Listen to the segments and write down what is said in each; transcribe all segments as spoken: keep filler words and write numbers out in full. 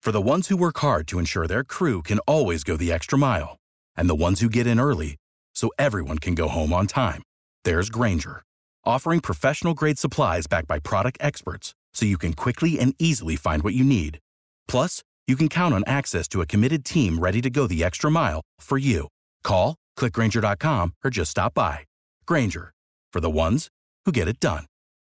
For the ones who work hard to ensure their crew can always go the extra mile, and the ones who get in early so everyone can go home on time, there's Grainger, offering professional-grade supplies backed by product experts so you can quickly and easily find what you need. Plus, you can count on access to a committed team ready to go the extra mile for you. Call, click Grainger dot com, or just stop by. Grainger, for the ones who get it done.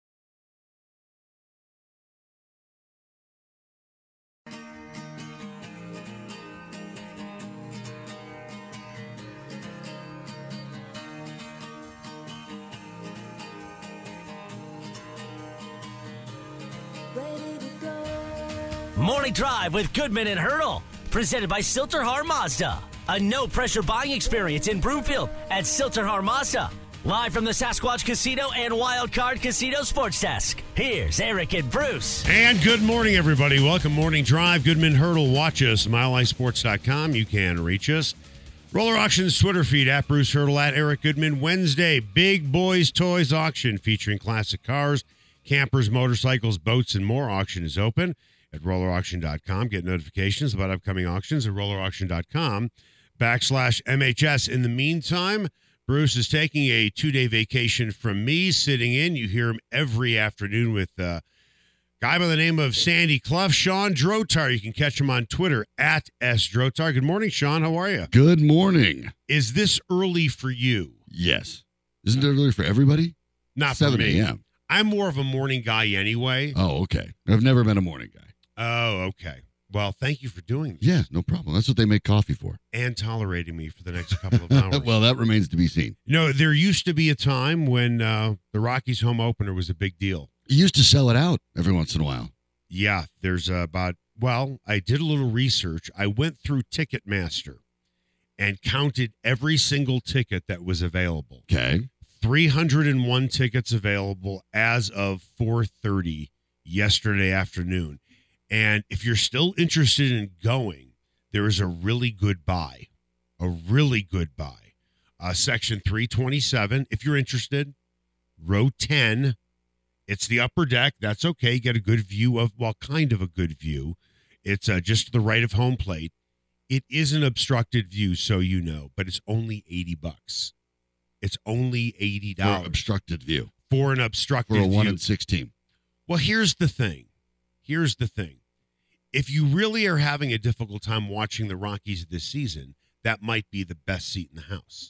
Morning Drive with Goodman and Hurdle, presented by Silterhar Mazda. A no-pressure buying experience in Broomfield at Silterhar Mazda. Live from the Sasquatch Casino and Wild Card Casino Sports Desk. Here's Eric and Bruce. And good morning, everybody. Welcome, Morning Drive. Goodman Hurdle. Watch us, mile high sports dot com. You can reach us. Roller Auctions Twitter feed, at Bruce Hurdle, at Eric Goodman. Wednesday, Big Boys Toys Auction featuring classic cars, campers, motorcycles, boats, and more. Auction is open at roller auction dot com. Get notifications about upcoming auctions at roller auction dot com backslash M H S. In the meantime, Bruce is taking a two-day vacation from me, sitting in. You hear him every afternoon with a guy by the name of Sandy Clough, Sean Drotar. You can catch him on Twitter, at S Drotar. Good morning, Sean. How are you? Good morning. Is this early for you? Yes. Isn't it early for everybody? Not for seven me. a.m. I'm more of a morning guy anyway. Oh, okay. I've never been a morning guy. Oh, okay. Well, thank you for doing this. Yeah, no problem. That's what they make coffee for. And tolerating me for the next couple of hours. Well, that remains to be seen. You know, there used to be a time when uh, the Rockies home opener was a big deal. You used to sell it out every once in a while. Yeah, there's uh, about, well, I did a little research. I went through Ticketmaster and counted every single ticket that was available. Okay. three hundred one tickets available as of four thirty yesterday afternoon. And if you're still interested in going, there is a really good buy, a really good buy. Uh, section three twenty-seven, if you're interested, row ten. It's the upper deck. That's okay. You get a good view of, well, kind of a good view. It's uh, just to the right of home plate. It is an obstructed view, so you know, but it's only eighty bucks. It's only eighty dollars. For an obstructed view. For an obstructed For view. a one in sixteen. Well, here's the thing. Here's the thing. If you really are having a difficult time watching the Rockies this season, that might be the best seat in the house.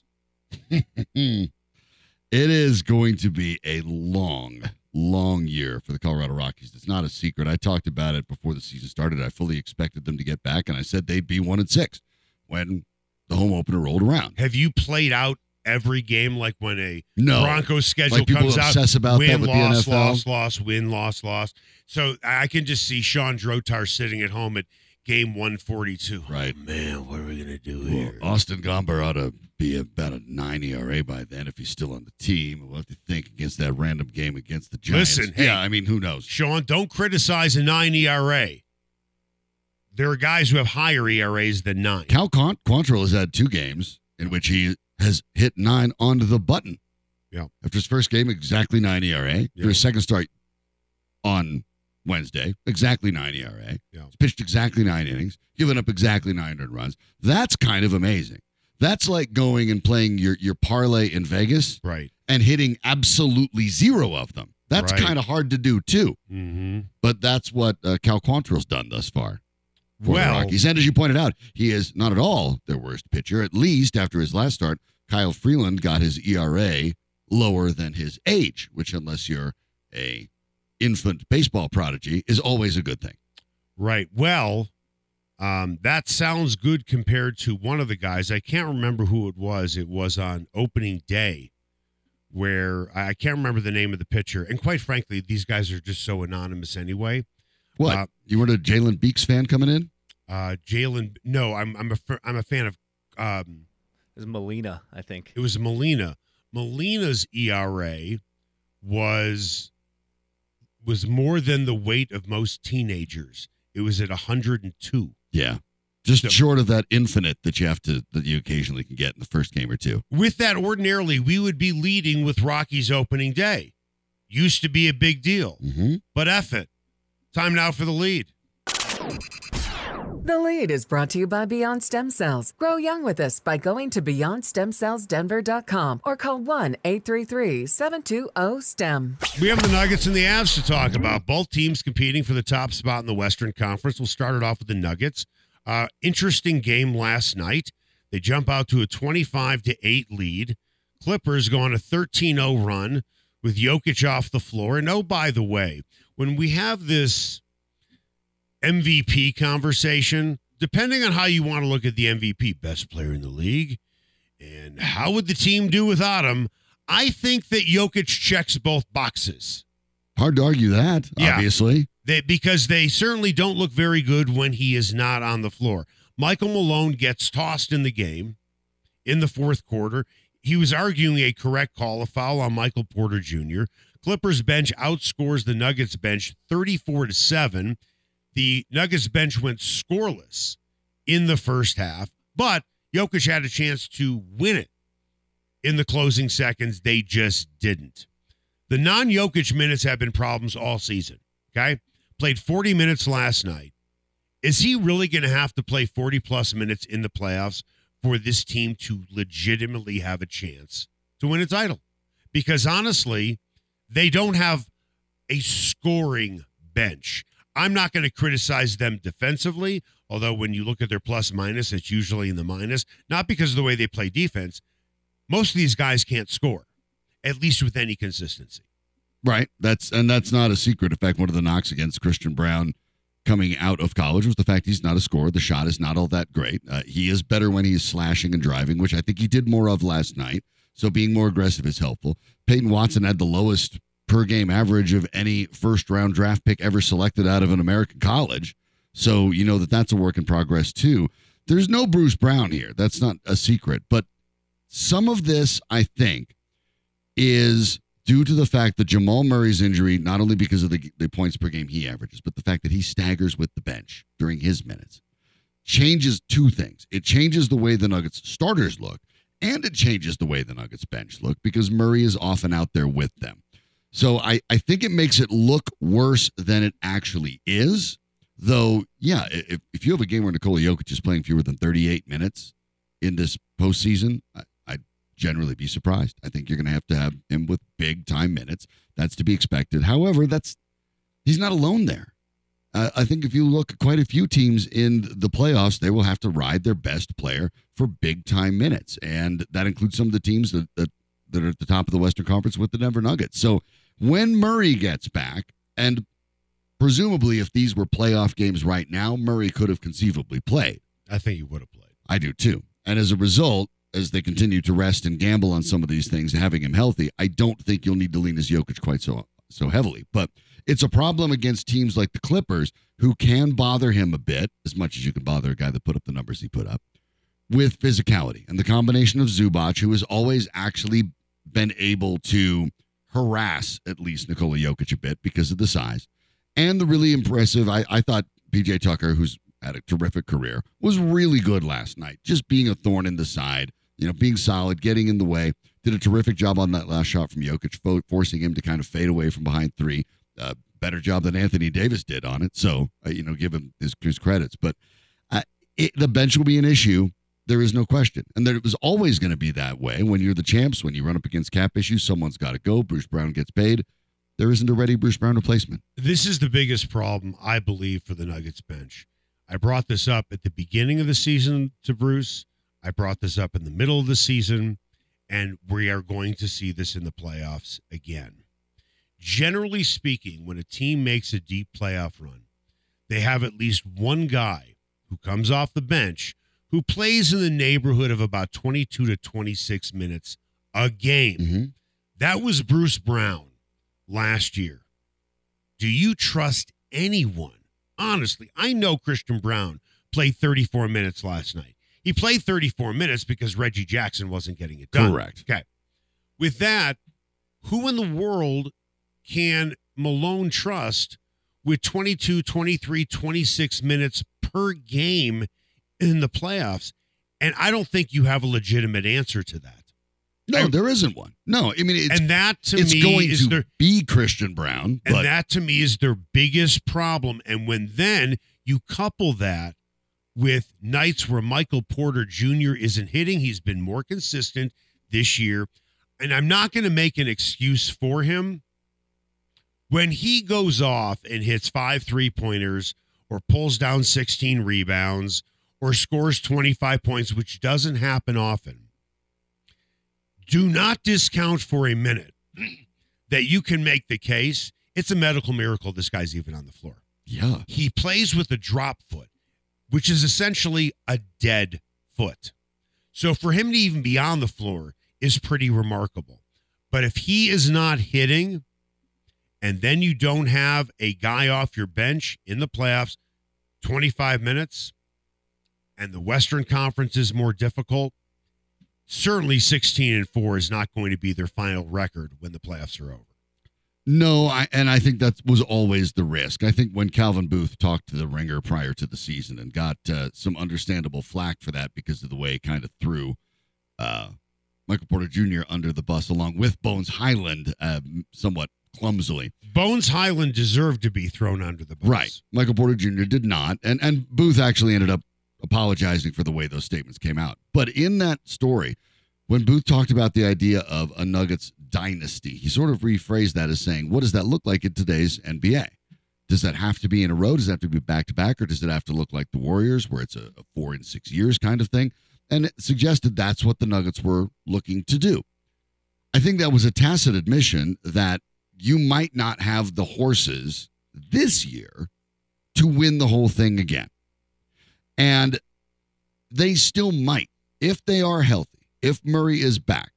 It is going to be a long, long year for the Colorado Rockies. It's not a secret. I talked about it before the season started. I fully expected them to get back, and I said they'd be one and six when the home opener rolled around. Have you played out every game like when a no. Broncos schedule like people comes out? obsess about win, that with loss, the N F L. loss, loss, win, loss, loss. So I can just see Sean Drotar sitting at home at game one forty-two. Right. Oh, man, what are we going to do Well, here? Austin Gomber ought to be about a nine E R A by then if he's still on the team. We'll have to think against that random game against the Giants. Listen, hey, yeah, I mean, who knows? Sean, don't criticize a nine E R A. There are guys who have higher E R As than nine. Cal Quant- Quantrill has had two games in which he has hit nine onto the button. Yeah. After his first game, exactly nine E R A. Yeah. After his second start on Wednesday, exactly nine E R A. Yeah. He's pitched exactly nine innings, given up exactly nine hundred runs. That's kind of amazing. That's like going and playing your, your parlay in Vegas Right. and hitting absolutely zero of them. That's Right. kind of hard to do, too. Mm-hmm. But that's what uh, Cal Quantrill's done thus far for Well, the Rockies. And as you pointed out, he is not at all their worst pitcher. At least after his last start, Kyle Freeland got his E R A lower than his age, which, unless you're a infant baseball prodigy, is always a good thing. right. Well, um, that sounds good compared to one of the guys. I can't remember who it was. It was on opening day where I can't remember the name of the pitcher. And quite frankly, these guys are just so anonymous anyway. What? Uh, you weren't a Jalen Beeks fan coming in? Uh, Jalen, no, I'm I'm a f- I'm a fan of. Um, It was Molina, I think. it was Molina. Molina's E R A was was more than the weight of most teenagers. It was at one hundred two. Yeah. Just So- short of that infinite that you have to, that you occasionally can get in the first game or two. With that, ordinarily, we would be leading with Rockies opening day. Used to be a big deal. Mm-hmm. But F it. Time now for the lead. The Lead is brought to you by Beyond Stem Cells. Grow young with us by going to beyond stem cells denver dot com or call one eight three three, seven two zero, S T E M. We have the Nuggets and the Avs to talk about. Both teams competing for the top spot in the Western Conference. We'll start it off with the Nuggets. Uh, interesting game last night. They jump out to a twenty-five to eight lead. Clippers go on a thirteen oh run with Jokic off the floor. And oh, by the way, when we have this M V P conversation, depending on how you want to look at the M V P, best player in the league, and how would the team do without him, I think that Jokic checks both boxes. Hard to argue that, Yeah. obviously. They, because they certainly don't look very good when he is not on the floor. Michael Malone gets tossed in the game in the fourth quarter. He was arguing a correct call, a foul on Michael Porter Junior Clippers bench outscores the Nuggets bench thirty-four to seven. The Nuggets bench went scoreless in the first half, but Jokic had a chance to win it in the closing seconds. They just didn't. The non-Jokic minutes have been problems all season, okay? Played forty minutes last night. Is he really going to have to play forty-plus minutes in the playoffs for this team to legitimately have a chance to win a title? Because honestly, they don't have a scoring bench. I'm not going to criticize them defensively, although when you look at their plus minus, it's usually in the minus, not because of the way they play defense. Most of these guys can't score, at least with any consistency. Right. That's and that's not a secret. In fact, one of the knocks against Christian Brown coming out of college was the fact he's not a scorer. The shot is not all that great. Uh, he is better when he's slashing and driving, which I think he did more of last night. So being more aggressive is helpful. Peyton Watson had the lowest per game average of any first round draft pick ever selected out of an American college. So you know that that's a work in progress too. There's no Bruce Brown here. That's not a secret. But some of this, I think, is due to the fact that Jamal Murray's injury, not only because of the, the points per game he averages, but the fact that he staggers with the bench during his minutes, changes two things. It changes the way the Nuggets starters look, and it changes the way the Nuggets bench look because Murray is often out there with them. So I, I think it makes it look worse than it actually is. Though, yeah, if, if you have a game where Nikola Jokic is playing fewer than thirty-eight minutes in this postseason, I, I'd generally be surprised. I think you're going to have to have him with big-time minutes. That's to be expected. However, that's he's not alone there. Uh, I think if you look at quite a few teams in the playoffs, they will have to ride their best player for big-time minutes. And that includes some of the teams that, that, that are at the top of the Western Conference with the Denver Nuggets. So when Murray gets back, and presumably if these were playoff games right now, Murray could have conceivably played. I think he would have played. I do too. And as a result, as they continue to rest and gamble on some of these things, having him healthy, I don't think you'll need to lean as Jokic quite so so heavily. But it's a problem against teams like the Clippers who can bother him a bit, as much as you can bother a guy that put up the numbers he put up, with physicality. And the combination of Zubac, who has always actually been able to harass at least Nikola Jokic a bit because of the size, and the really impressive, I, I thought P J Tucker, who's had a terrific career, was really good last night, just being a thorn in the side, you know, being solid, getting in the way, did a terrific job on that last shot from Jokic, fo- forcing him to kind of fade away from behind three. Uh, better job than Anthony Davis did on it, so, uh, you know, give him his, his credits. But uh, it, the bench will be an issue. There is no question. And there, it was always going to be that way. When you're the champs, when you run up against cap issues, someone's got to go. Bruce Brown gets paid. There isn't a ready Bruce Brown replacement. This is the biggest problem, I believe, for the Nuggets bench. I brought this up at the beginning of the season to Bruce. I brought this up in the middle of the season, and we are going to see this in the playoffs again. Generally speaking, when a team makes a deep playoff run, they have at least one guy who comes off the bench who plays in the neighborhood of about twenty-two to twenty-six minutes a game. Mm-hmm. That was Bruce Brown last year. Do you trust anyone? Honestly, I know Christian Brown played thirty-four minutes last night. He played thirty-four minutes because Reggie Jackson wasn't getting it done. Correct. Okay. With that, who in the world can Malone trust with twenty-two, twenty-three, twenty-six minutes per game in the playoffs? And I don't think you have a legitimate answer to that. No, I, there isn't one. No, I mean, it's, and that to it's me going is to their, be Christian Brown. and But that to me is their biggest problem. And when then you couple that with nights where Michael Porter Junior isn't hitting. He's been more consistent this year. And I'm not going to make an excuse for him. When he goes off and hits five three-pointers or pulls down sixteen rebounds or scores twenty-five points, which doesn't happen often, do not discount for a minute that you can make the case it's a medical miracle this guy's even on the floor. Yeah. He plays with a drop foot, which is essentially a dead foot. So for him to even be on the floor is pretty remarkable. But if he is not hitting, and then you don't have a guy off your bench in the playoffs twenty-five minutes, and the Western Conference is more difficult, certainly sixteen and four is not going to be their final record when the playoffs are over. No, I, and I think that was always the risk. I think when Calvin Booth talked to the Ringer prior to the season and got uh, some understandable flack for that because of the way he kind of threw uh, Michael Porter Junior under the bus along with Bones Highland uh, somewhat clumsily. Bones Highland deserved to be thrown under the bus. Right. Michael Porter Junior did not. And, and Booth actually ended up apologizing for the way those statements came out. But in that story, when Booth talked about the idea of a Nuggets dynasty, he sort of rephrased that as saying, what does that look like in today's N B A? Does that have to be in a row? Does it have to be back-to-back? Or does it have to look like the Warriors, where it's a, a four in six years kind of thing? And it suggested that's what the Nuggets were looking to do. I think that was a tacit admission that you might not have the horses this year to win the whole thing again. And they still might, if they are healthy, if Murray is back.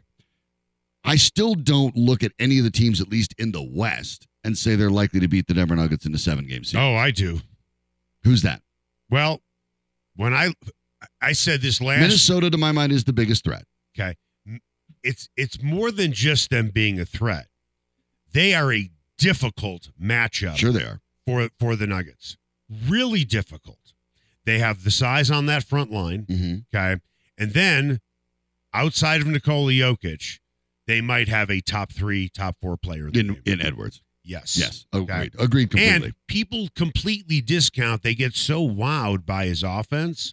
I still don't look at any of the teams, at least in the West, and say they're likely to beat the Denver Nuggets in the seven-game series. Oh, I do. Who's that? Well, when I I said this last... Minnesota, to my mind, is the biggest threat. Okay. It's it's more than just them being a threat. They are a difficult matchup. Sure they are. For, for the Nuggets. Really difficult. They have the size on that front line. Mm-hmm. Okay. And then, outside of Nikola Jokic, they might have a top three, top four player in the In, game. in Edwards. Yes. Yes. Agreed. Okay. Agreed completely. And people completely discount. They get so wowed by his offense.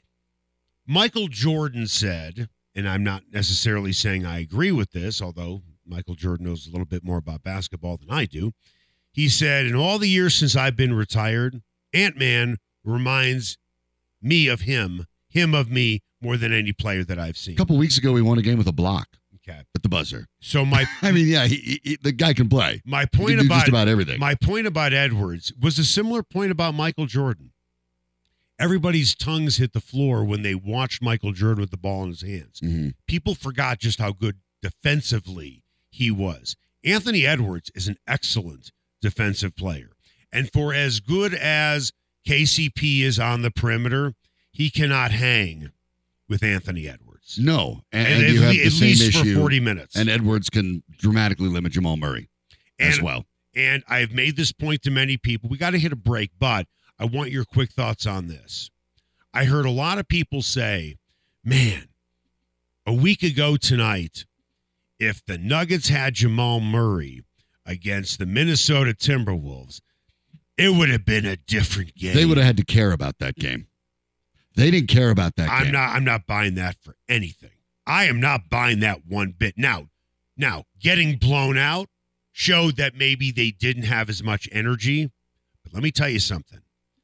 Michael Jordan said, and I'm not necessarily saying I agree with this, although Michael Jordan knows a little bit more about basketball than I do. He said, in all the years since I've been retired, Ant-Man reminds me of him, him of me, more than any player that I've seen. A couple weeks ago, he won a game with a block. Okay. At the buzzer. So my, I mean, yeah, he, he, the guy can play. My He point can do about just about everything. My point about Edwards was a similar point about Michael Jordan. Everybody's tongues hit the floor when they watched Michael Jordan with the ball in his hands. Mm-hmm. People forgot just how good defensively he was. Anthony Edwards is an excellent defensive player. And for as good as K C P is on the perimeter, he cannot hang with Anthony Edwards. No, and, and and you at, have le- the at same least issue. for forty minutes. And Edwards can dramatically limit Jamal Murray and, as well. And I've made this point to many people. We got to hit a break, but I want your quick thoughts on this. I heard a lot of people say, man, a week ago tonight, if the Nuggets had Jamal Murray against the Minnesota Timberwolves, it would have been a different game. They would have had to care about that game. They didn't care about that I'm game. not I'm not buying that for anything. I am not buying that one bit. Now, now getting blown out showed that maybe they didn't have as much energy. But let me tell you something.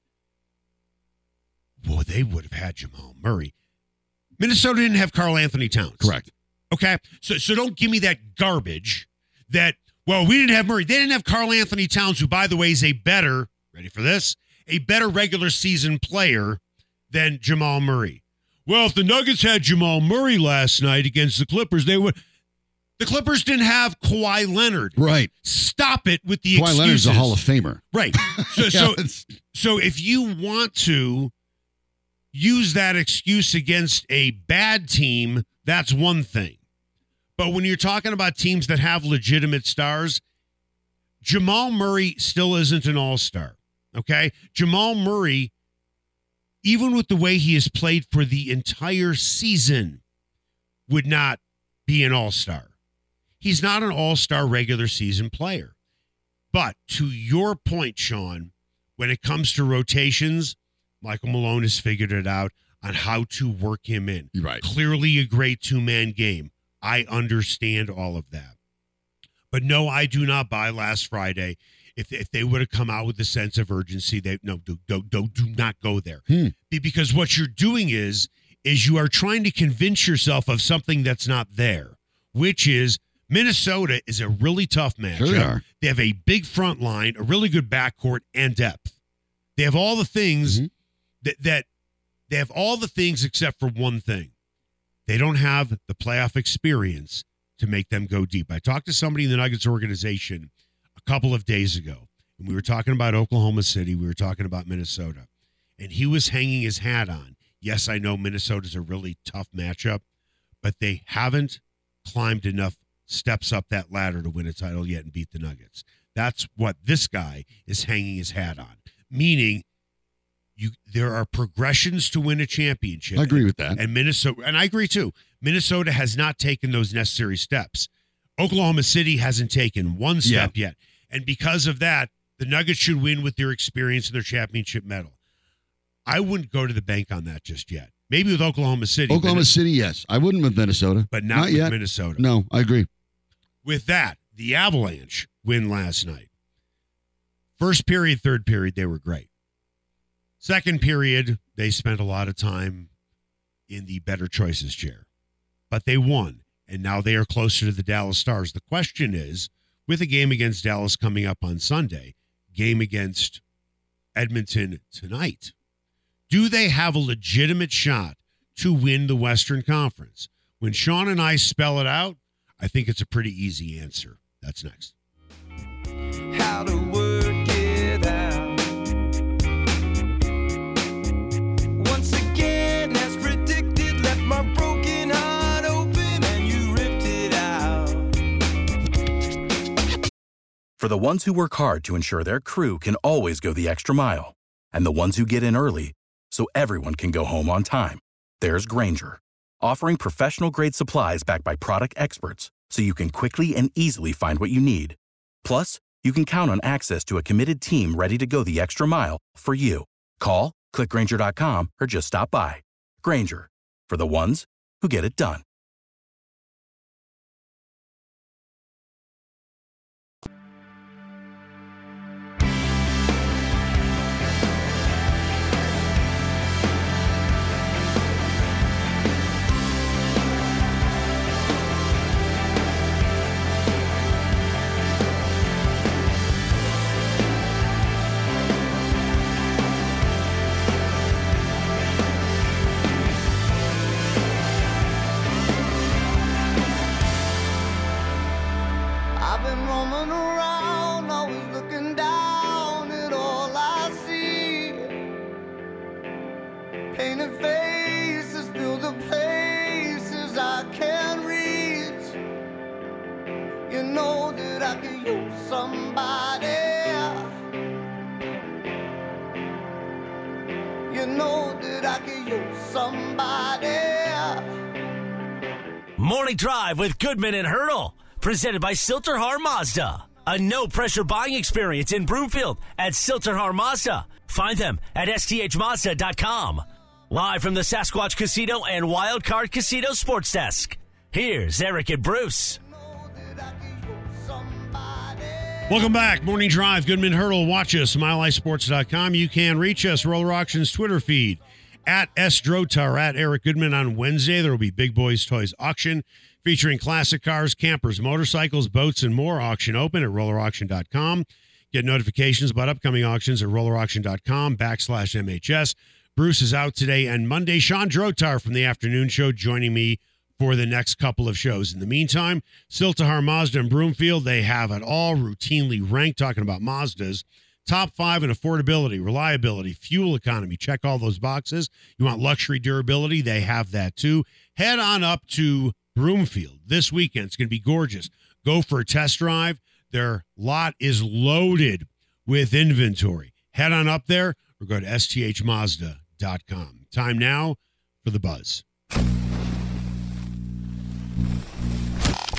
Boy, they would have had Jamal Murray. Minnesota didn't have Karl Anthony Towns. Correct. Okay? So so don't give me that garbage that, well, we didn't have Murray. They didn't have Karl Anthony Towns, who, by the way, is a better, ready for this, a better regular season player than Jamal Murray. Well, if the Nuggets had Jamal Murray last night against the Clippers, they would. The Clippers didn't have Kawhi Leonard. Right. Stop it with the Kawhi excuses. Leonard's a Hall of Famer. Right. So, Yeah, so, it's- so if you want to use that excuse against a bad team, that's one thing. But when you're talking about teams that have legitimate stars, Jamal Murray still isn't an all-star. Okay? Jamal Murray, even with the way he has played for the entire season, would not be an all-star. He's not an all-star regular season player. But to your point, Sean, when it comes to rotations, Michael Malone has figured it out on how to work him in. Right. Clearly a great two-man game. I understand all of that. But no, I do not buy last Friday. If if they would have come out with a sense of urgency, they no do do do, do not go there. Hmm. Because what you're doing is is you are trying to convince yourself of something that's not there, which is Minnesota is a really tough matchup. Sure they are. They have a big front line, a really good backcourt, and depth. They have all the things Mm-hmm. that that they have all the things except for one thing. They don't have the playoff experience to make them go deep. I talked to somebody in the Nuggets organization a couple of days ago, and we were talking about Oklahoma City. We were talking about Minnesota, and he was hanging his hat on. Yes, I know Minnesota's a really tough matchup, but they haven't climbed enough steps up that ladder to win a title yet and beat the Nuggets. That's what this guy is hanging his hat on, meaning you there are progressions to win a championship. I agree with that. And Minnesota, and I agree too, Minnesota has not taken those necessary steps. Oklahoma City hasn't taken one step Yeah. yet. And because of that, the Nuggets should win with their experience and their championship medal. I wouldn't go to the bank on that just yet. Maybe with Oklahoma City. Oklahoma Minnesota, City, yes. I wouldn't with Minnesota. but not, Not with yet. Minnesota. No, I agree. With that, the Avalanche win last night. First period, third period, they were great. Second period, they spent a lot of time in the better choices chair. But they won, and now they are closer to the Dallas Stars. The question is, with a game against Dallas coming up on Sunday, game against Edmonton tonight, do they have a legitimate shot to win the Western Conference? When Sean and I spell it out, I think it's a pretty easy answer. That's next. How to work it out. Once again, as predicted, left my broken heart open and you ripped it out. For the ones who work hard to ensure their crew can always go the extra mile, and the ones who get in early so everyone can go home on time, there's Grainger, offering professional-grade supplies backed by product experts so you can quickly and easily find what you need. Plus, you can count on access to a committed team ready to go the extra mile for you. Call, click Grainger dot com, or just stop by. Grainger, for the ones who get it done. I've been roaming around, always looking down at all I see. Painted faces fill the places I can't reach. You know that I could use somebody. You know that I could use somebody. Morning Drive with Goodman and Hurdle. Presented by Silterhar Mazda. A no-pressure buying experience in Broomfield at Silterhar Mazda. Find them at S T H Mazda dot com. Live from the Sasquatch Casino and Wild Card Casino Sports Desk. Here's Eric and Bruce. Welcome back. Morning Drive, Goodman Hurdle. Watch us, mile high sports dot com. You can reach us, Roller Auctions Twitter feed, at S Drotar, at Eric Goodman. On Wednesday, there will be Big Boys Toys Auction featuring classic cars, campers, motorcycles, boats, and more. Auction open at roller auction dot com. Get notifications about upcoming auctions at roller auction dot com backslash M H S. Bruce is out today and Monday. Sean Drotar from the afternoon show joining me for the next couple of shows. In the meantime, Silterhar Mazda and Broomfield, they have it all routinely ranked, talking about Mazdas. Top five in affordability, reliability, fuel economy. Check all those boxes. You want luxury durability? They have that too. Head on up to Broomfield this weekend. It's going to be gorgeous. Go for a test drive. Their lot is loaded with inventory. Head on up there or go to S T H Mazda dot com. Time now for the Buzz.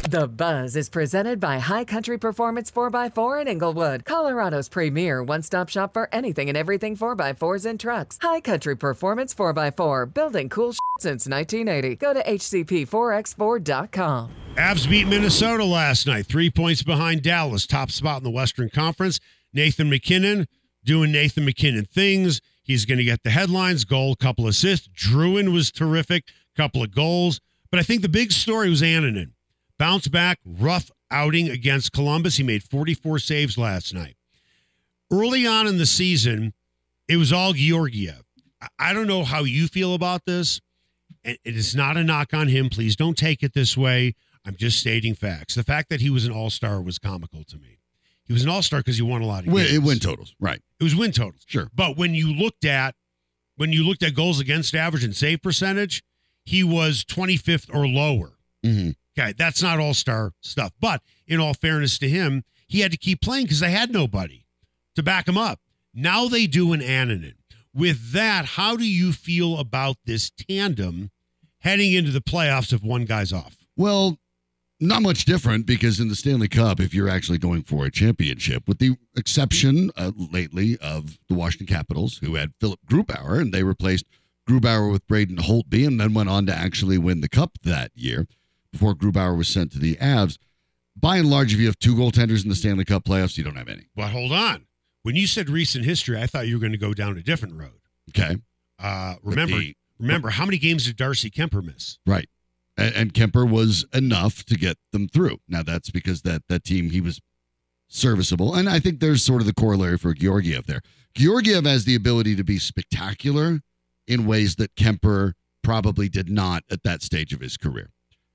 The Buzz is presented by High Country Performance four by four in Inglewood, Colorado's premier one-stop shop for anything and everything four by fours and trucks. High Country Performance four by four, building cool shit since nineteen eighty. Go to H C P four X four dot com. Avs beat Minnesota last night, three points behind Dallas, top spot in the Western Conference. Nathan McKinnon doing Nathan McKinnon things. He's going to get the headlines, goal, couple assists. Druin was terrific, couple of goals. But I think the big story was Annunen. Bounce back, rough outing against Columbus. He made forty-four saves last night. Early on in the season, it was all Georgiev. I don't know how you feel about this. It is not a knock on him. Please don't take it this way. I'm just stating facts. The fact that he was an all-star was comical to me. He was an all-star because he won a lot of win, games. Win totals, right. It was win totals. Sure. But when you looked at when you looked at goals against average and save percentage, he was twenty-fifth or lower. Mm-hmm. Okay, that's not all-star stuff. But in all fairness to him, he had to keep playing because they had nobody to back him up. Now they do an Annunen. With that, how do you feel about this tandem heading into the playoffs if one guy's off? Well, not much different because in the Stanley Cup, if you're actually going for a championship, with the exception uh, lately of the Washington Capitals, who had Philip Grubauer, and they replaced Grubauer with Braden Holtby and then went on to actually win the Cup that year before Grubauer was sent to the Avs. By and large, if you have two goaltenders in the Stanley Cup playoffs, you don't have any. But hold on. When you said recent history, I thought you were going to go down a different road. Okay. Uh, remember, the, remember how many games did Darcy Kemper miss? Right. And, and Kemper was enough to get them through. Now, that's because that, that team, he was serviceable. And I think there's sort of the corollary for Georgiev there. Georgiev has the ability to be spectacular in ways that Kemper probably did not at that stage of his career.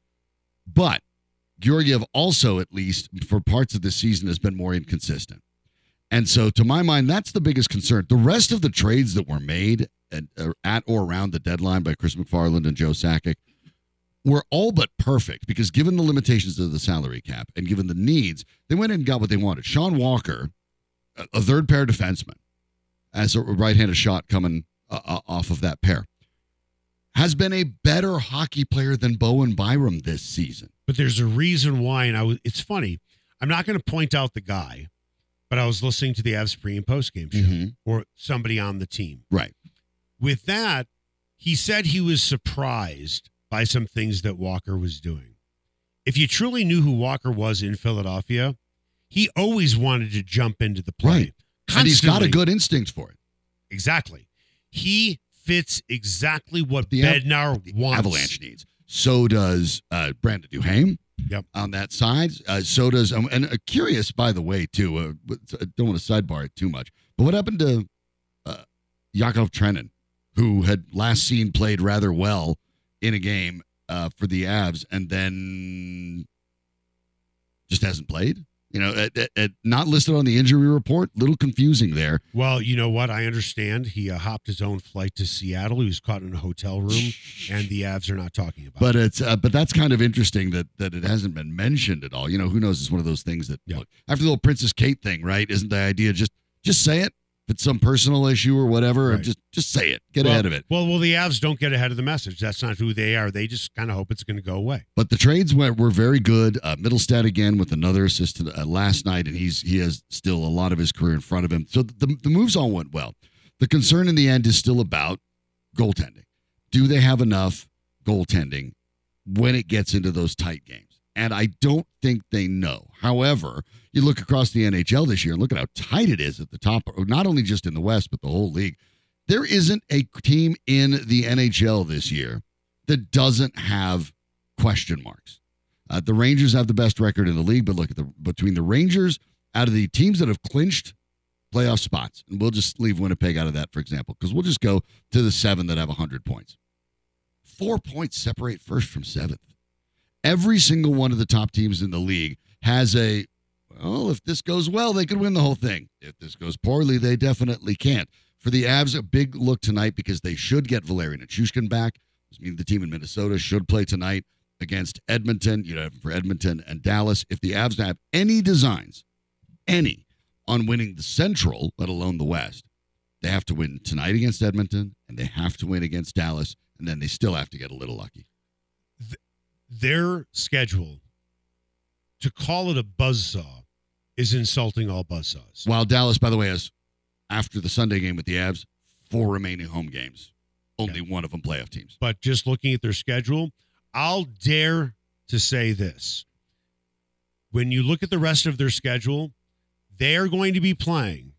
But Georgiev also, at least for parts of the season, has been more inconsistent. And so, to my mind, that's the biggest concern. The rest of the trades that were made at, at or around the deadline by Chris McFarland and Joe Sakic were all but perfect because given the limitations of the salary cap and given the needs, they went in and got what they wanted. Sean Walker, a third pair defenseman, as a right-handed shot coming uh, off of that pair, has been a better hockey player than Bowen Byram this season. But there's a reason why, and I was, it's funny. I'm not going to point out the guy, but I was listening to the Avs pre- and post-game show Mm-hmm. or somebody on the team. Right. With that, he said he was surprised by some things that Walker was doing. If you truly knew who Walker was in Philadelphia, he always wanted to jump into the play. Right. Constantly. And he's got a good instinct for it. Exactly. He fits exactly what the Bednar the wants. Avalanche needs. So does uh, Brandon Duhaime. Yep. On that side. Uh, so does, um, and uh, curious, by the way, too, uh, I don't want to sidebar it too much, but what happened to uh, Yakov Trenin, who had last seen played rather well in a game uh, for the Avs and then just hasn't played? You know, at, at, at not listed on the injury report. Little confusing there. Well, you know what? I understand. He uh, hopped his own flight to Seattle. He was caught in a hotel room, and the Avs are not talking about but it. it's uh, but that's kind of interesting that that it hasn't been mentioned at all. You know, who knows? It's one of those things that Yeah. look, after the little Princess Kate thing, right? Isn't the idea just just say it? If it's some personal issue or whatever, Right. just just say it. Get well, ahead of it. Well, well, the Avs don't get ahead of the message. That's not who they are. They just kind of hope it's going to go away. But the trades went were very good. Uh, Middlestad again with another assist uh, last night, and he's he has still a lot of his career in front of him. So the the moves all went well. The concern in the end is still about goaltending. Do they have enough goaltending when it gets into those tight games? And I don't think they know. However, you look across the N H L this year and look at how tight it is at the top, not only just in the West, but the whole league. There isn't a team in the N H L this year that doesn't have question marks. Uh, the Rangers have the best record in the league, but look at the between the Rangers, out of the teams that have clinched playoff spots, and we'll just leave Winnipeg out of that, for example, because we'll just go to the seven that have one hundred points. Four points separate first from seventh. Every single one of the top teams in the league has a, well, if this goes well, they could win the whole thing. If this goes poorly, they definitely can't. For the Avs, a big look tonight because they should get Valerian Nichushkin back. I mean, the team in Minnesota should play tonight against Edmonton, you know, for Edmonton and Dallas. If the Avs have any designs, any, on winning the Central, let alone the West, they have to win tonight against Edmonton, and they have to win against Dallas, and then they still have to get a little lucky. Their schedule to call it a buzzsaw is insulting all buzzsaws. While Dallas, by the way, has, after the Sunday game with the Avs, four remaining home games. Only Okay. one of them playoff teams. But just looking at their schedule, I'll dare to say this. When you look at the rest of their schedule, they are going to be playing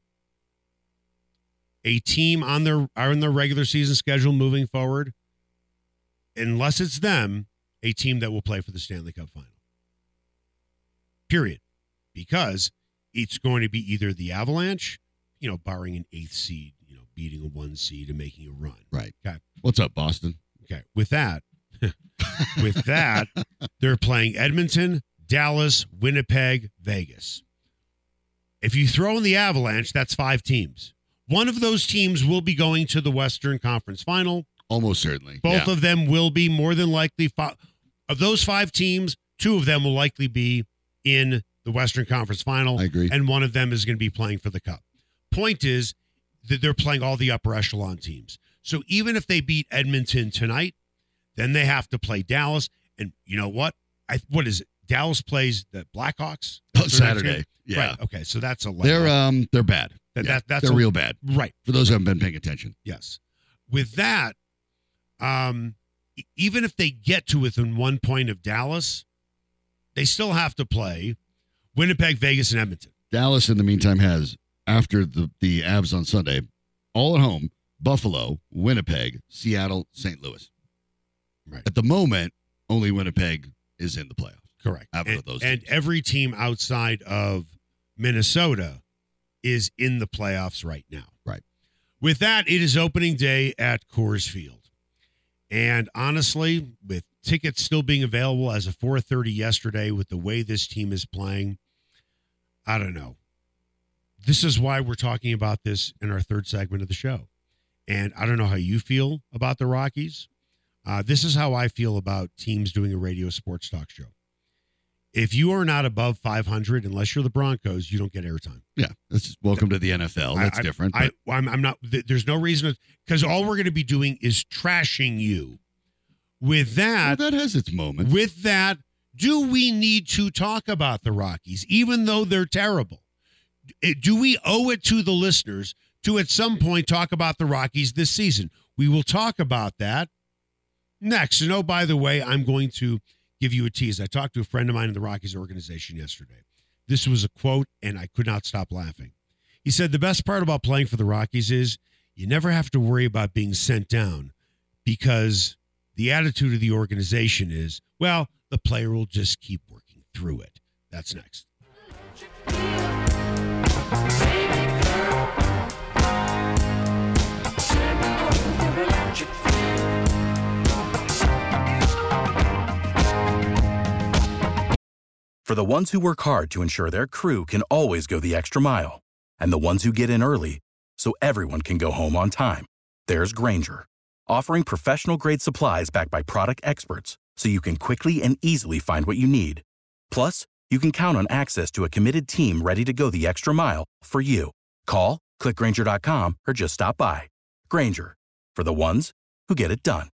a team on their are in their regular season schedule moving forward, unless it's them, a team that will play for the Stanley Cup final. Period. Because it's going to be either the Avalanche, you know, barring an eighth seed, you know, beating a one seed and making a run. Right. Okay. What's up, Boston? Okay. With that, with that, they're playing Edmonton, Dallas, Winnipeg, Vegas. If you throw in the Avalanche, that's five teams. One of those teams will be going to the Western Conference Final. Almost certainly. Both yeah. of them will be more than likely. Fi- of those five teams, two of them will likely be in the Western Conference Final. I agree. And one of them is going to be playing for the Cup. Point is that they're playing all the upper echelon teams. So even if they beat Edmonton tonight, then they have to play Dallas. And you know what? I What is it? Dallas plays the Blackhawks? Oh, That's their next Saturday. game? Yeah. Right. Okay. So that's a They're um they're bad. That- Yeah, that- that's they're a- real bad. right. For those who haven't been paying attention. Yes. With that, um, e- even if they get to within one point of Dallas, they still have to play Winnipeg, Vegas, and Edmonton. Dallas, in the meantime, has, after the, the Avs on Sunday, all at home, Buffalo, Winnipeg, Seattle, Saint Louis. Right. At the moment, only Winnipeg is in the playoffs. Correct. Out of And, those and teams. every team outside of Minnesota is in the playoffs right now. Right. With that, it is opening day at Coors Field. And honestly, with tickets still being available as of four thirty yesterday, with the way this team is playing, I don't know. This is why we're talking about this in our third segment of the show. And I don't know how you feel about the Rockies. Uh, this is how I feel about teams doing a radio sports talk show. If you are not above five hundred, unless you're the Broncos, you don't get airtime. Yeah. That's just, welcome to the N F L. That's I, different. I, but I'm, I'm not. th- There's no reason because all we're going to be doing is trashing you. With well, that, that has its moments. with that, do we need to talk about the Rockies, even though they're terrible? D- Do we owe it to the listeners to at some point talk about the Rockies this season? We will talk about that next. And oh, by the way, I'm going to give you a tease. I talked to a friend of mine in the Rockies organization yesterday. This was a quote, and I could not stop laughing. He said, the best part about playing for the Rockies is you never have to worry about being sent down because the attitude of the organization is, well, the player will just keep working through it. That's next. For the ones who work hard to ensure their crew can always go the extra mile, and the ones who get in early so everyone can go home on time, there's Grainger, offering professional-grade supplies backed by product experts so you can quickly and easily find what you need. Plus, you can count on access to a committed team ready to go the extra mile for you. Call, click Grainger dot com, or just stop by. Grainger, for the ones who get it done.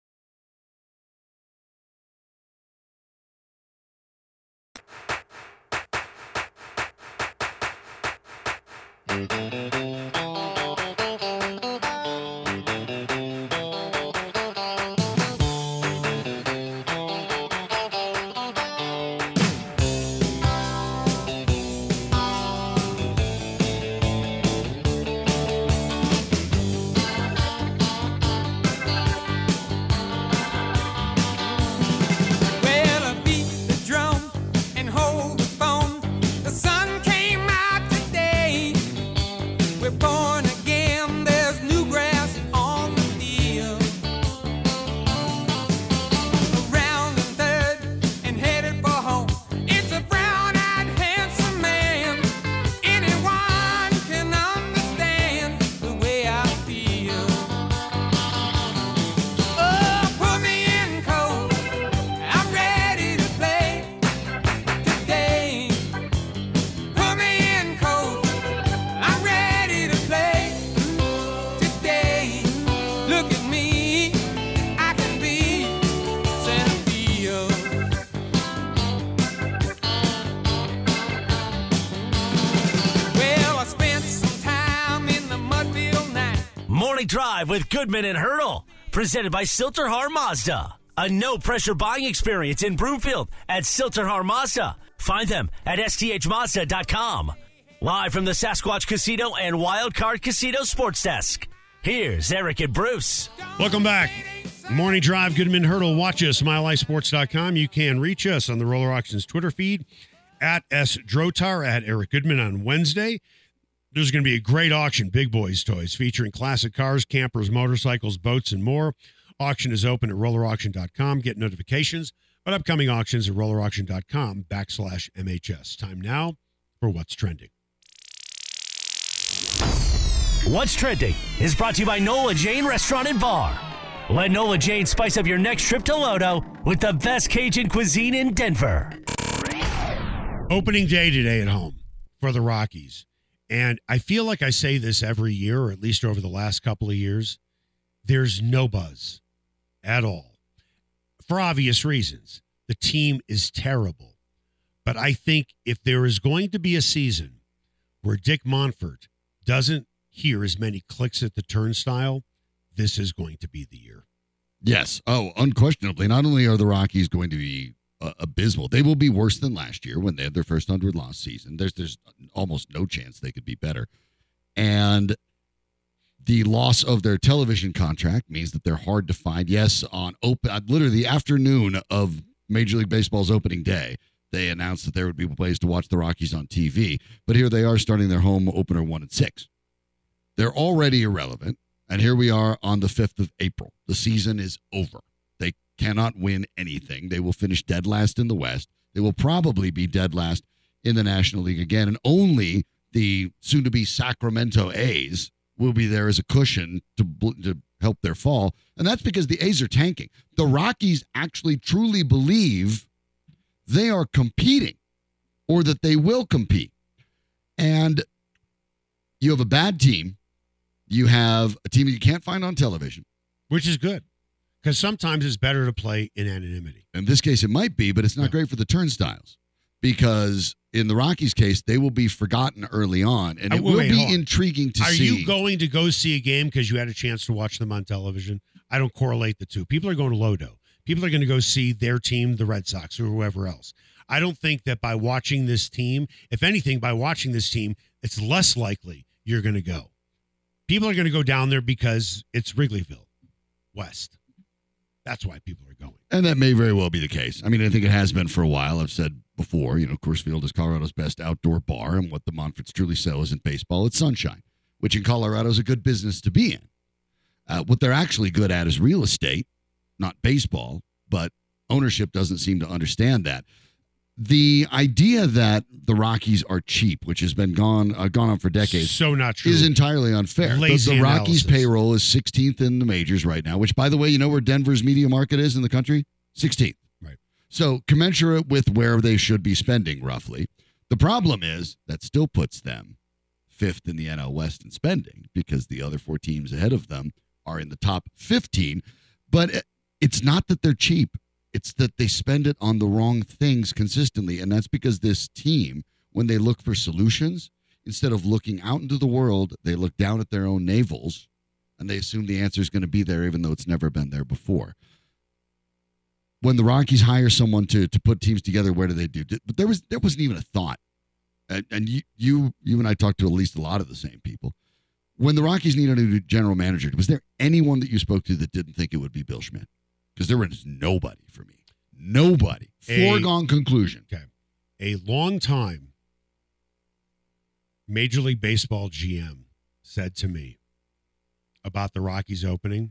Well, I beat the drum and hold the phone. The sun came out today. Morning Drive with Goodman and Hurdle, presented by Silterhar Mazda. A no-pressure buying experience in Broomfield at Silterhar Mazda. Find them at S T H Mazda dot com. Live from the Sasquatch Casino and Wildcard Casino Sports Desk. Here's Eric and Bruce. Welcome back. Morning Drive, Goodman Hurdle. Watch us, mile high sports dot com. You can reach us on the Roller Auctions Twitter feed at S. Drotar, at Eric Goodman on Wednesday. There's going to be a great auction, Big Boys Toys, featuring classic cars, campers, motorcycles, boats, and more. Auction is open at roller auction dot com. Get notifications about upcoming auctions at roller auction dot com backslash M H S. Time now for What's Trending. What's Trending is brought to you by Nola Jane Restaurant and Bar. Let Nola Jane spice up your next trip to Lodo with the best Cajun cuisine in Denver. Opening day today at home for the Rockies. And I feel like I say this every year, or at least over the last couple of years. There's no buzz at all. For obvious reasons. The team is terrible. But I think if there is going to be a season where Dick Monfort doesn't hear as many clicks at the turnstile, this is going to be the year. Yes. Oh, unquestionably. Not only are the Rockies going to be uh, abysmal, they will be worse than last year when they had their first hundred-loss season. There's there's almost no chance they could be better. And the loss of their television contract means that they're hard to find. Yes, on open, literally the afternoon of Major League Baseball's opening day, they announced that there would be ways to watch the Rockies on T V. But here they are starting their home opener one and six. They're already irrelevant. And here we are on the fifth of April. The season is over. They cannot win anything. They will finish dead last in the West. They will probably be dead last in the National League again. And only the soon-to-be Sacramento A's will be there as a cushion to, to help their fall. And that's because the A's are tanking. The Rockies actually truly believe they are competing or that they will compete. And you have a bad team. You have a team that you can't find on television. Which is good. Because sometimes it's better to play in anonymity. In this case, it might be, but it's not yeah. great for the turnstiles. Because in the Rockies' case, they will be forgotten early on. And it uh, wait, will wait, be intriguing to Are see. Are you going to go see a game because you had a chance to watch them on television? I don't correlate the two. People are going to Lodo. People are going to go see their team, the Red Sox, or whoever else. I don't think that by watching this team, if anything, by watching this team, it's less likely you're going to go. People are going to go down there because it's Wrigleyville West. That's why people are going. And that may very well be the case. I mean, I think it has been for a while. I've said before, you know, Coors Field is Colorado's best outdoor bar, and what the Monforts truly sell isn't baseball, it's sunshine, which in Colorado is a good business to be in. Uh, what they're actually good at is real estate, not baseball, but ownership doesn't seem to understand that. The idea that the Rockies are cheap, which has been gone uh, gone on for decades, so not true, is entirely unfair. Lazy the the Rockies' analysis. payroll is sixteenth in the majors right now, which, by the way, you know where Denver's media market is in the country? sixteenth. Right. So commensurate with where they should be spending, roughly. The problem is that still puts them fifth in the N L West in spending because the other four teams ahead of them are in the top fifteen. But it's not that they're cheap. It's that they spend it on the wrong things consistently, and that's because this team, when they look for solutions, instead of looking out into the world, they look down at their own navels, and they assume the answer is going to be there even though it's never been there before. When the Rockies hire someone to to put teams together, where do they do? But there was there wasn't even a thought, and, and you you you and I talked to at least a lot of the same people. When the Rockies needed a new general manager, was there anyone that you spoke to that didn't think it would be Bill Schmidt? Because there was nobody for me. Nobody. Foregone a, conclusion. Okay. A long time Major League Baseball G M said to me about the Rockies opening,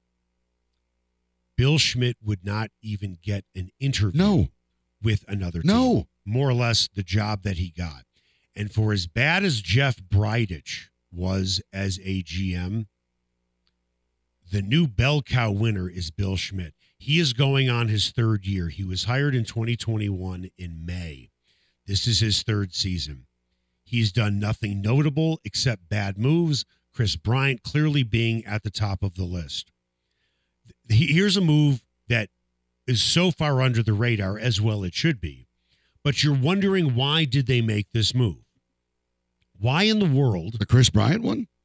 Bill Schmidt would not even get an interview no. with another team. No. More or less the job that he got. And for as bad as Jeff Bridich was as a G M, the new bell cow winner is Bill Schmidt. He is going on his third year. He was hired in twenty twenty-one in May. This is his third season. He's done nothing notable except bad moves, Chris Bryant clearly being at the top of the list. Here's a move that is so far under the radar, as well it should be, but you're wondering, why did they make this move? Why in the world? The Chris Bryant one?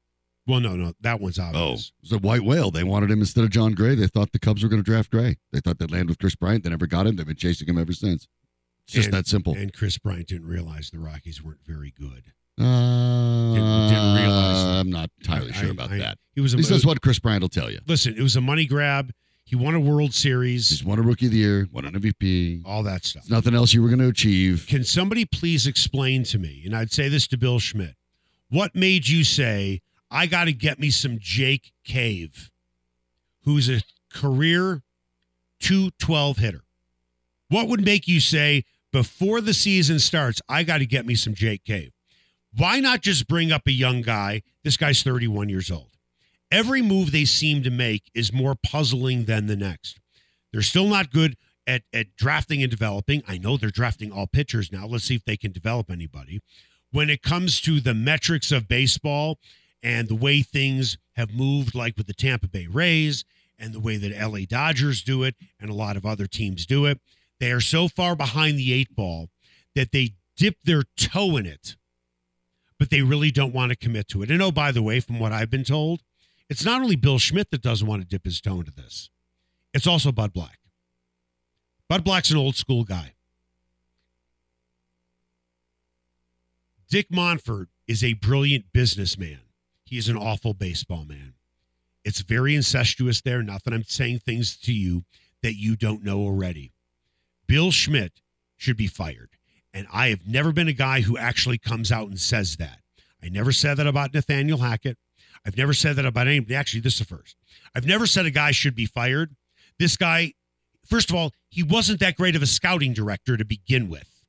Well, no, no, that one's Oh, obvious. it was a white whale. They wanted him instead of John Gray. They thought the Cubs were going to draft Gray. They thought they'd land with Chris Bryant. They never got him. They've been chasing him ever since. It's just And- that simple. And Chris Bryant didn't realize the Rockies weren't very good. Uh, Didn't- didn't realize that. I'm not entirely I- sure I- about I- that. He was At a, least that's what Chris Bryant will tell you. listen, it was a money grab. He won a World Series, He's won a Rookie of the Year, won an M V P. all that stuff. It's nothing else you were going to achieve. Can somebody please explain to me, and I'd say this to Bill Schmidt, what made you say, I got to get me some Jake Cave, who's a career two twelve hitter? What would make you say, before the season starts, I got to get me some Jake Cave? Why not just bring up a young guy? This guy's thirty-one years old. Every move they seem to make is more puzzling than the next. They're still not good at, at drafting and developing. I know they're drafting all pitchers now. Let's see if they can develop anybody. When it comes to the metrics of baseball and the way things have moved, like with the Tampa Bay Rays and the way that L A Dodgers do it and a lot of other teams do it, they are so far behind the eight ball that they dip their toe in it, but they really don't want to commit to it. And oh, by the way, from what I've been told, it's not only Bill Schmidt that doesn't want to dip his toe into this. It's also Bud Black. Bud Black's an old school guy. Dick Monfort is a brilliant businessman. He is an awful baseball man. It's very incestuous there. Not that I'm saying things to you that you don't know already. Bill Schmidt should be fired. And I have never been a guy who actually comes out and says that. I never said that about Nathaniel Hackett. I've never said that about anybody. Actually, this is the first. I've never said a guy should be fired. This guy, first of all, he wasn't that great of a scouting director to begin with.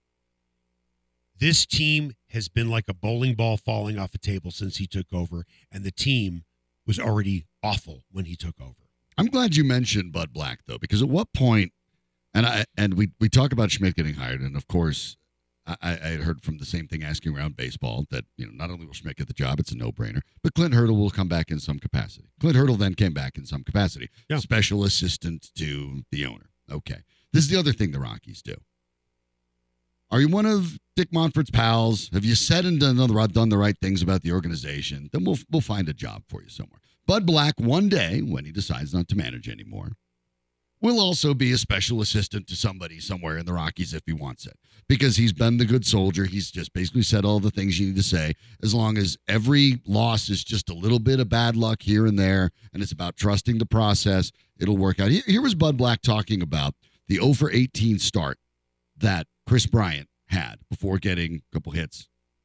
This team has been like a bowling ball falling off a table since he took over, and the team was already awful when he took over. I'm glad you mentioned Bud Black, though, because at what point, and I and we, we talk about Schmidt getting hired, and of course, I, I had heard from the same thing asking around baseball that, you know, not only will Schmidt get the job, it's a no-brainer, but Clint Hurdle will come back in some capacity. Clint Hurdle then came back in some capacity. Yeah. Special assistant to the owner. Okay. This is the other thing the Rockies do. Are you one of Dick Monfort's pals? Have you said and done the, done the right things about the organization? Then we'll we'll find a job for you somewhere. Bud Black, one day, when he decides not to manage anymore, will also be a special assistant to somebody somewhere in the Rockies if he wants it. Because he's been the good soldier. He's just basically said all the things you need to say. As long as every loss is just a little bit of bad luck here and there, and it's about trusting the process, it'll work out. Here, here was Bud Black talking about the oh for eighteen start that Chris Bryant had before getting a couple hits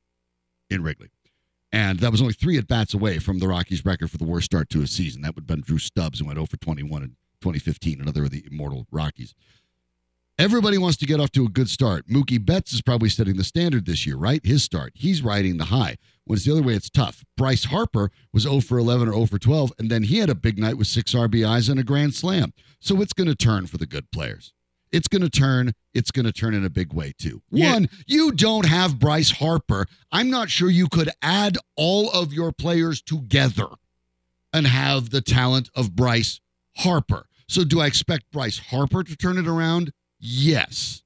in Wrigley. And that was only three at-bats away from the Rockies' record for the worst start to a season. That would have been Drew Stubbs, who went oh for twenty-one in twenty fifteen, another of the immortal Rockies. Everybody wants to get off to a good start. Mookie Betts is probably setting the standard this year, right? His start. He's riding the high. When it's the other way, it's tough. Bryce Harper was oh for eleven or oh for twelve, and then he had a big night with six R B Is and a grand slam. So it's going to turn for the good players. It's going to turn. It's going to turn in a big way, too. Yeah. One, you don't have Bryce Harper. I'm not sure you could add all of your players together and have the talent of Bryce Harper. So do I expect Bryce Harper to turn it around? Yes.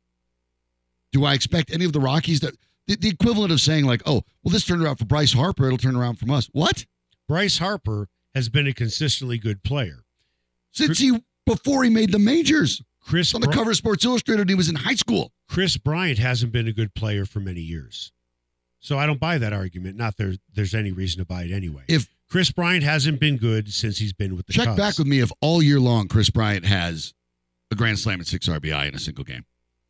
Do I expect any of the Rockies that the, the equivalent of saying like, oh, well, this turned around for Bryce Harper, it'll turn around from us. What? Bryce Harper has been a consistently good player. Since he before he made the majors. Chris On the Bry- cover of Sports Illustrated, he was in high school. Chris Bryant hasn't been a good player for many years. So I don't buy that argument. Not there there's any reason to buy it anyway. If Chris Bryant hasn't been good since he's been with the check Cubs. back with me if all year long Chris Bryant has a grand slam and six R B I in a single game.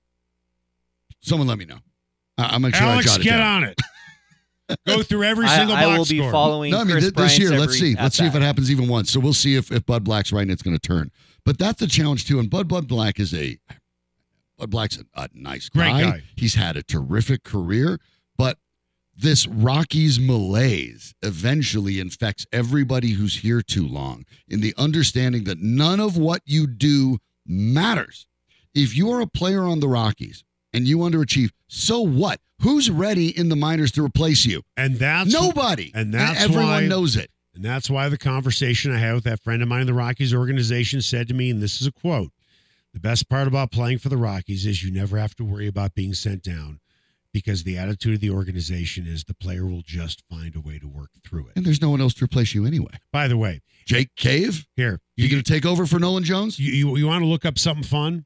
Someone let me know. I- I'll make sure Alex, I jot it get down. on it. Go through every I, single I box will be score. following No, I mean Chris th- this Bryant's year. Let's every see. Let's see if it at-bat. happens even once. So we'll see if, if Bud Black's right and it's going to turn. But that's a challenge too. And Bud Bud Black is a Bud Black's a, a nice Great guy. guy. He's had a terrific career, but this Rockies malaise eventually infects everybody who's here too long in the understanding that none of what you do matters. If you're a player on the Rockies and you underachieve, so what? Who's ready in the minors to replace you? And that's Nobody. And that's everyone why, knows it. And that's why the conversation I had with that friend of mine in the Rockies organization said to me, and this is a quote, the best part about playing for the Rockies is you never have to worry about being sent down because the attitude of the organization is the player will just find a way to work through it. And there's no one else to replace you anyway. By the way, Jake Cave? here, You, you, going to take over for Nolan Jones? you, you, you want to look up something fun?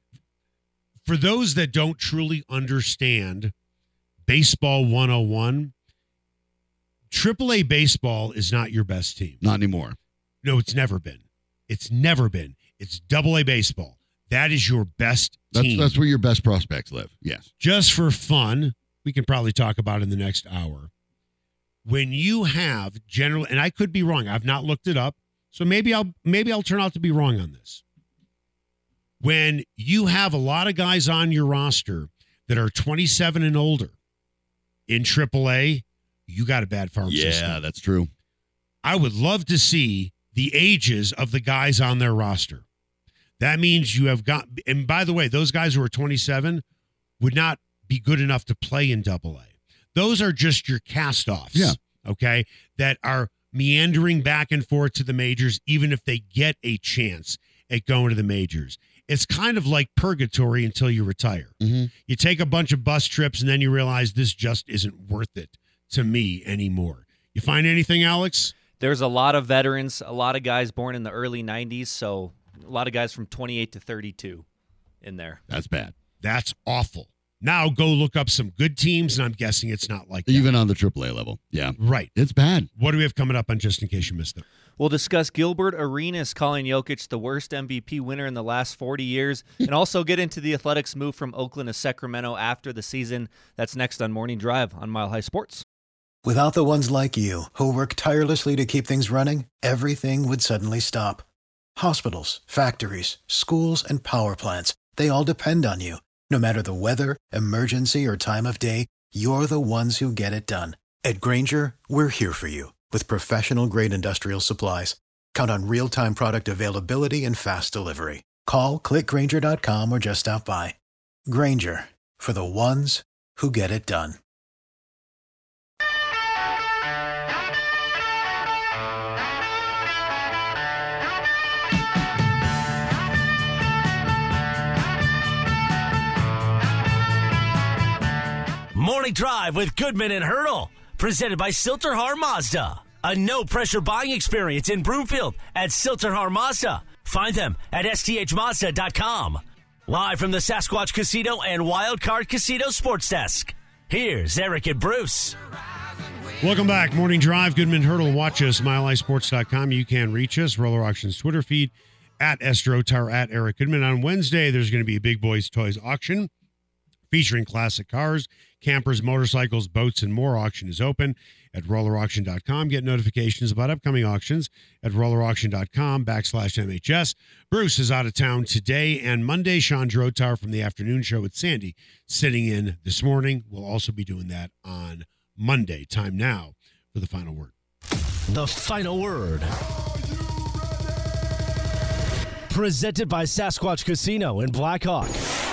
For those that don't truly understand Baseball one oh one, triple A baseball is not your best team. Not anymore. No, it's never been. It's never been. It's double A baseball. That is your best That's team. that's where your best prospects live. Yes. Just for fun, we can probably talk about it in the next hour. When you have general, and I could be wrong. I've not looked it up, so maybe I'll maybe I'll turn out to be wrong on this. When you have a lot of guys on your roster that are twenty-seven and older in triple A, you got a bad farm Yeah, system. that's true. I would love to see the ages of the guys on their roster. That means you have got, and by the way, those guys who are twenty-seven would not be good enough to play in double A. Those are just your cast-offs, Yeah. okay, that are meandering back and forth to the majors, even if they get a chance at going to the majors. It's kind of like purgatory until you retire. Mhm. You take a bunch of bus trips, and then you realize this just isn't worth it to me anymore. You find anything, Alex? There's a lot of veterans, a lot of guys born in the early nineties, so a lot of guys from twenty-eight to thirty-two in there. That's bad. That's awful. Now go look up some good teams, and I'm guessing it's not like that. Even on the triple A level. Yeah. Right. It's bad. What do we have coming up on just in case you missed it? We'll discuss Gilbert Arenas calling Jokic the worst M V P winner in the last forty years, and also get into the Athletics' move from Oakland to Sacramento after the season. That's next on Morning Drive on Mile High Sports. Without the ones like you, who work tirelessly to keep things running, everything would suddenly stop. Hospitals, factories, schools, and power plants, they all depend on you. No matter the weather, emergency, or time of day, you're the ones who get it done. At Grainger, we're here for you with professional-grade industrial supplies. Count on real-time product availability and fast delivery. Call, click Grainger dot com, or just stop by. Grainger, for the ones who get it done. Morning Drive with Goodman and Hurdle, presented by Silterhar Mazda. A no-pressure buying experience in Broomfield at Silterhar Mazda. Find them at S T H Mazda dot com. Live from the Sasquatch Casino and Wildcard Casino Sports Desk. Here's Eric and Bruce. Welcome back. Morning Drive. Goodman Hurdle. Watch us, mile high sports dot com. You can reach us. Roller Auctions Twitter feed at Estrotar, at Eric Goodman. On Wednesday, there's going to be a Big Boys Toys auction featuring classic cars, campers, motorcycles, boats, and more. Auction is open at roller auction dot com. Get notifications about upcoming auctions at roller auction dot com backslash M H S. Bruce is out of town today and Monday. Sean Drotar from the afternoon show with Sandy sitting in this morning. We'll also be doing that on Monday. Time now for the final word. The final word. Presented by Sasquatch Casino in Blackhawk.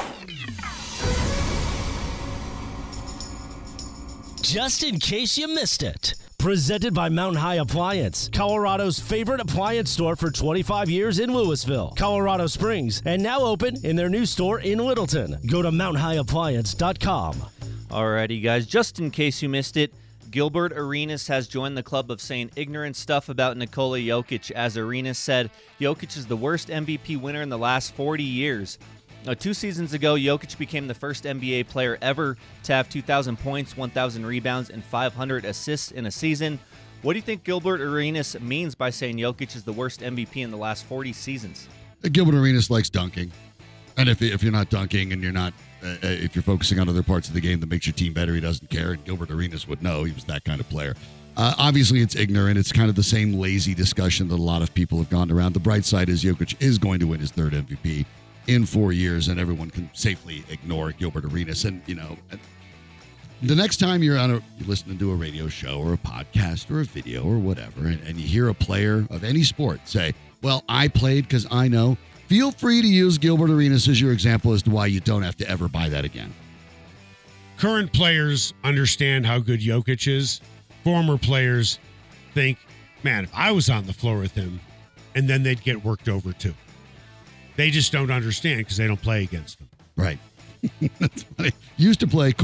Just in case you missed it. Presented by Mountain High Appliance, Colorado's favorite appliance store for twenty-five years in Louisville, Colorado Springs, and now open in their new store in Littleton. Go to mountain high appliance dot com. Alrighty, guys, just in case you missed it, Gilbert Arenas has joined the club of saying ignorant stuff about Nikola Jokic. As Arenas said, Jokic is the worst M V P winner in the last forty years. Now, two seasons ago, Jokic became the first N B A player ever to have two thousand points, one thousand rebounds, and five hundred assists in a season. What do you think Gilbert Arenas means by saying Jokic is the worst M V P in the last forty seasons? Gilbert Arenas likes dunking. And if, if you're not dunking and you're not, uh, if you're focusing on other parts of the game that makes your team better, he doesn't care. And Gilbert Arenas would know he was that kind of player. Uh, obviously, it's ignorant. It's kind of the same lazy discussion that a lot of people have gone around. The bright side is Jokic is going to win his third M V P in four years, and everyone can safely ignore Gilbert Arenas. And, you know, the next time you're on a, you're listening to a radio show or a podcast or a video or whatever, and, and you hear a player of any sport say, well, I played because I know, feel free to use Gilbert Arenas as your example as to why you don't have to ever buy that again. Current players understand how good Jokic is. Former players think, man, if I was on the floor with him, and then they'd get worked over too. They just don't understand because they don't play against them. Right. That's funny. Used to play cool.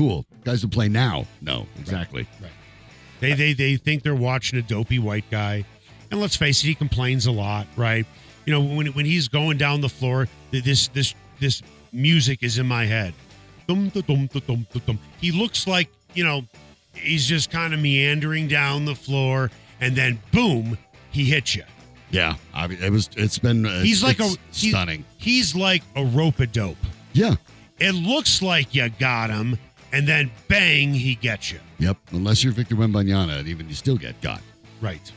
Guys who play now, no, exactly. Right. right. They, they, they think they're watching a dopey white guy. And let's face it, he complains a lot, right? You know, when when he's going down the floor, this this this music is in my head. Dum, dum, dum, dum, dum, dum. He looks like, you know, he's just kind of meandering down the floor, and then boom, he hits you. Yeah, I mean, it was. It's been. Uh, he's like it's a he's, stunning. He's like a rope-a-dope. Yeah, it looks like you got him, and then bang, he gets you. Yep. Unless you're Victor Wembanyama, and even you still get got. Right.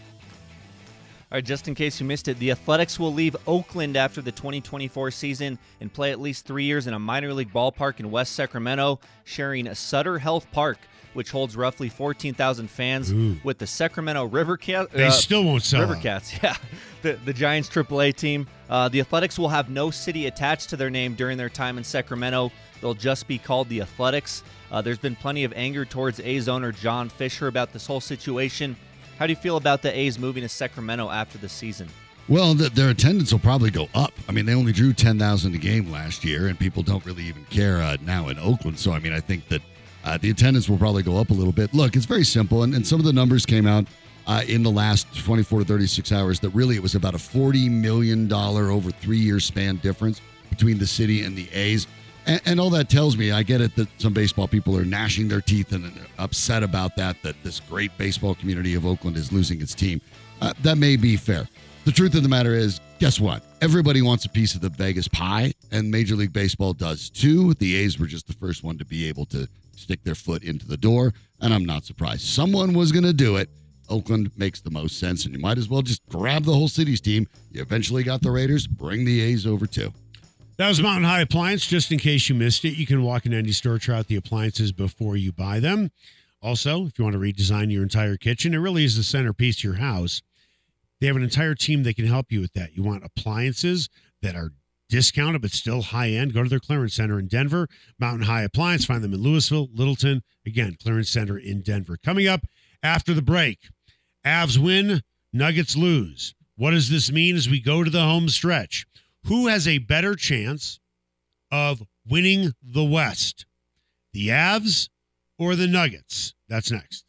All right, just in case you missed it, the Athletics will leave Oakland after the twenty twenty-four season and play at least three years in a minor league ballpark in West Sacramento, sharing Sutter Health Park, which holds roughly fourteen thousand fans, Ooh. with the Sacramento River Cats. They uh, still won't sell River out. Cats, yeah. The, the Giants triple A team. Uh, the Athletics will have no city attached to their name during their time in Sacramento. They'll just be called the Athletics. Uh, there's been plenty of anger towards A's owner John Fisher about this whole situation. How do you feel about the A's moving to Sacramento after the season? Well, the, their attendance will probably go up. I mean, they only drew ten thousand a game last year, and people don't really even care uh, now in Oakland. So, I mean, I think that uh, the attendance will probably go up a little bit. Look, it's very simple, and, and some of the numbers came out uh, in the last twenty-four to thirty-six hours that really it was about a forty million dollars over three-year span difference between the city and the A's. And, and all that tells me, I get it that some baseball people are gnashing their teeth and upset about that, that this great baseball community of Oakland is losing its team. Uh, that may be fair. The truth of the matter is, guess what? Everybody wants a piece of the Vegas pie, and Major League Baseball does too. The A's were just the first one to be able to stick their foot into the door, and I'm not surprised. Someone was going to do it. Oakland makes the most sense, and you might as well just grab the whole city's team. You eventually got the Raiders. Bring the A's over too. That was Mountain High Appliance. Just in case you missed it, you can walk in any store, try out the appliances before you buy them. Also, if you want to redesign your entire kitchen, it really is the centerpiece of your house. They have an entire team that can help you with that. You want appliances that are discounted but still high-end? Go to their clearance center in Denver. Mountain High Appliance. Find them in Louisville, Littleton. Again, clearance center in Denver. Coming up after the break, Avs win, Nuggets lose. What does this mean as we go to the home stretch? Who has a better chance of winning the West? The Avs or the Nuggets? That's next.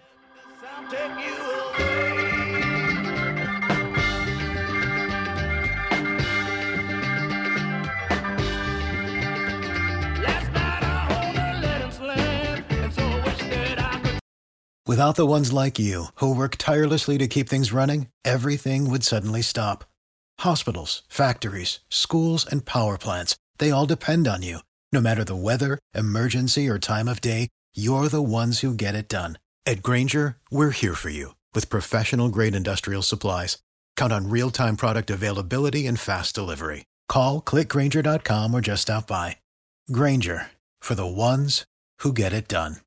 Without the ones like you, who work tirelessly to keep things running, everything would suddenly stop. Hospitals, factories, schools, and power plants, they all depend on you. No matter the weather, emergency, or time of day, you're the ones who get it done. At Grainger, we're here for you with professional-grade industrial supplies. Count on real-time product availability and fast delivery. Call, click Grainger dot com, or just stop by. Grainger, for the ones who get it done.